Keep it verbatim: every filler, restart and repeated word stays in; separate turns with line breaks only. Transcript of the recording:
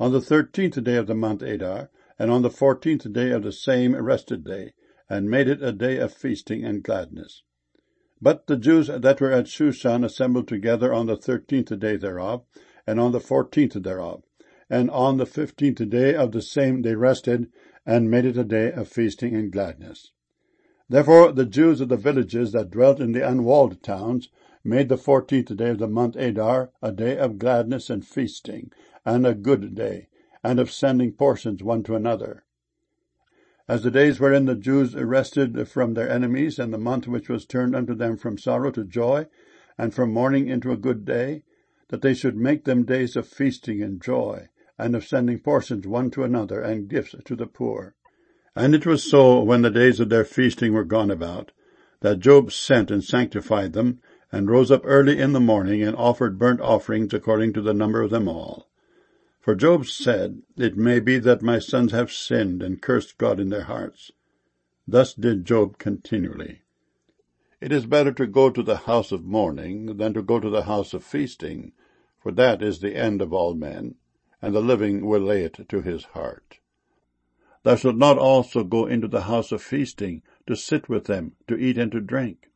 On the thirteenth day of the month Adar, and on the fourteenth day of the same rested day, and made it a day of feasting and gladness. But the Jews that were at Shushan assembled together on the thirteenth day thereof, and on the fourteenth thereof. And on the fifteenth day of the same they rested, and made it a day of feasting and gladness. Therefore the Jews of the villages that dwelt in the unwalled towns made the fourteenth day of the month Adar a day of gladness and feasting, and a good day, and of sending portions one to another. As the days wherein the Jews rested from their enemies, and the month which was turned unto them from sorrow to joy, and from mourning into a good day, that they should make them days of feasting and joy, and of sending portions one to another, and gifts to the poor. And it was so, when the days of their feasting were gone about, that Job sent and sanctified them, and rose up early in the morning, and offered burnt offerings according to the number of them all. For Job said, It may be that my sons have sinned, and cursed God in their hearts. Thus did Job continually. It is better to go to the house of mourning than to go to the house of feasting, for that is the end of all men, and the living will lay it to his heart. Thou shalt not also go into the house of feasting, to sit with them, to eat and to drink.